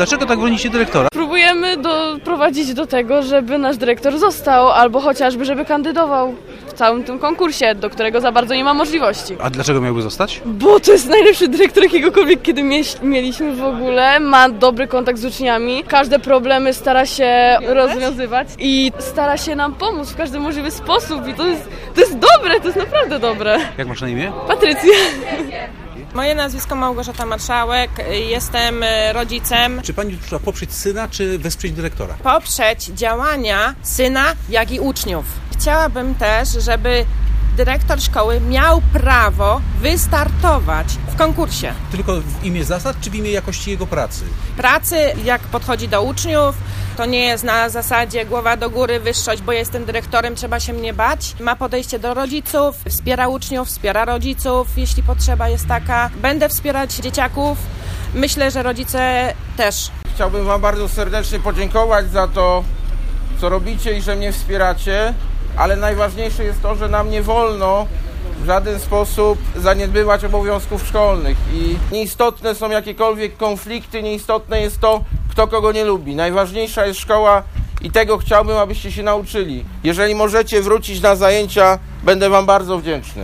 Dlaczego tak bronicie dyrektora? Próbujemy doprowadzić do tego, żeby nasz dyrektor został, albo chociażby, żeby kandydował w całym tym konkursie, do którego za bardzo nie ma możliwości. A dlaczego miałby zostać? Bo to jest najlepszy dyrektor, jakiegokolwiek kiedy mieliśmy w ogóle. Ma dobry kontakt z uczniami, każde problemy stara się rozwiązywać i stara się nam pomóc w każdy możliwy sposób i to jest dobre, to jest naprawdę dobre. Jak masz na imię? Patrycja. Moje nazwisko Małgorzata Marszałek, jestem rodzicem. Czy pani przyszła poprzeć syna, czy wesprzeć dyrektora? Poprzeć działania syna, jak i uczniów. Chciałabym też, żeby dyrektor szkoły miał prawo wystartować w konkursie. Tylko w imię zasad, czy w imię jakości jego pracy? Pracy, jak podchodzi do uczniów, to nie jest na zasadzie głowa do góry, wyższość, bo ja jestem dyrektorem, trzeba się mnie bać. Ma podejście do rodziców, wspiera uczniów, wspiera rodziców, jeśli potrzeba jest taka. Będę wspierać dzieciaków, myślę, że rodzice też. Chciałbym Wam bardzo serdecznie podziękować za to, co robicie i że mnie wspieracie, ale najważniejsze jest to, że nam nie wolno w żaden sposób zaniedbywać obowiązków szkolnych i nieistotne są jakiekolwiek konflikty, nieistotne jest to, kto kogo nie lubi. Najważniejsza jest szkoła i tego chciałbym, abyście się nauczyli. Jeżeli możecie wrócić na zajęcia, będę Wam bardzo wdzięczny.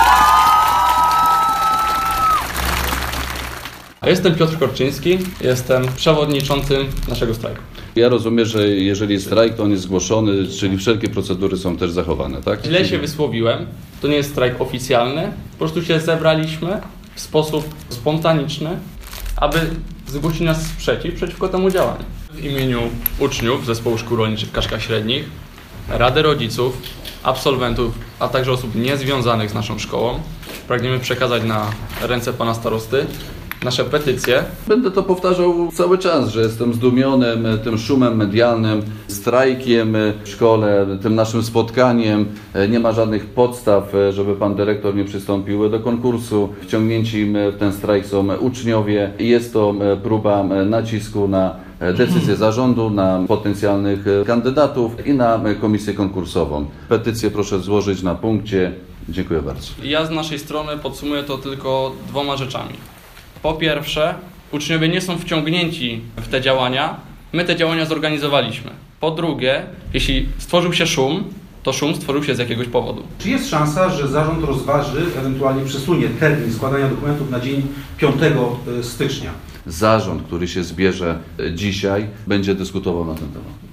Jestem Piotr Korczyński, jestem przewodniczącym naszego strajku. Ja rozumiem, że jeżeli jest strajk, to on jest zgłoszony, czyli wszelkie procedury są też zachowane, tak? Źle się wysłowiłem, to nie jest strajk oficjalny, po prostu się zebraliśmy w sposób spontaniczny, aby zgłosić nasz sprzeciw przeciwko temu działaniu. W imieniu uczniów Zespołu Szkół Rolniczych w Kaszkach Średnich, Rady Rodziców, absolwentów, a także osób niezwiązanych z naszą szkołą pragniemy przekazać na ręce pana starosty nasze petycje. Będę to powtarzał cały czas, że jestem zdumionym tym szumem medialnym, strajkiem w szkole, tym naszym spotkaniem. Nie ma żadnych podstaw, żeby pan dyrektor nie przystąpił do konkursu. Wciągnięci w ten strajk są uczniowie i jest to próba nacisku na decyzję zarządu, na potencjalnych kandydatów i na komisję konkursową. Petycję proszę złożyć na punkcie. Dziękuję bardzo. Ja z naszej strony podsumuję to tylko 2 rzeczami. Po pierwsze, uczniowie nie są wciągnięci w te działania, my te działania zorganizowaliśmy. Po drugie, jeśli stworzył się szum, to szum stworzył się z jakiegoś powodu. Czy jest szansa, że zarząd rozważy, ewentualnie przesunie termin składania dokumentów na dzień 5 stycznia? Zarząd, który się zbierze dzisiaj, będzie dyskutował na ten temat.